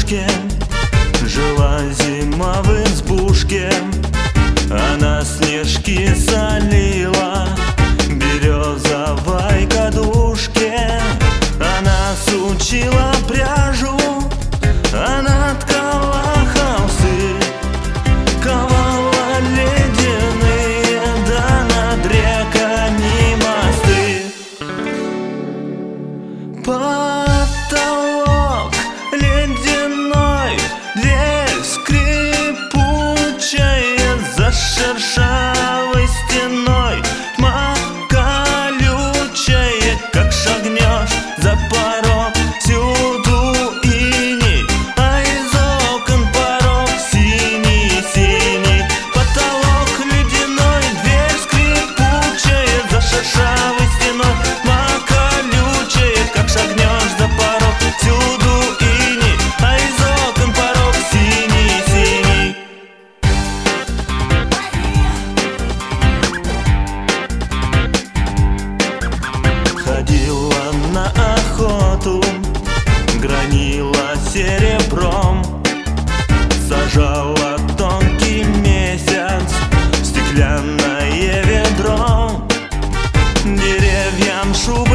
дорожке жила зима в избушке. Она снежки солила березовой кадушке. Она сучила пряжу, она ткала холсты, ковала ледяные, да над реками мосты. Потолок ледяной, дверь скрипучая за шершавой стеной. Тьма колючая, как шагнешь за порог, всюду иней, а из окон порог синий-синий. Потолок ледяной, дверь скрипучая за шершавой стеной. Тьма колючая, как шагнешь за порог, всюду иней, а из окон порог синий-синий. Ходила на охоту, гранила серебром, сажала тонкий месяц в стеклянное ведро. Деревьям шум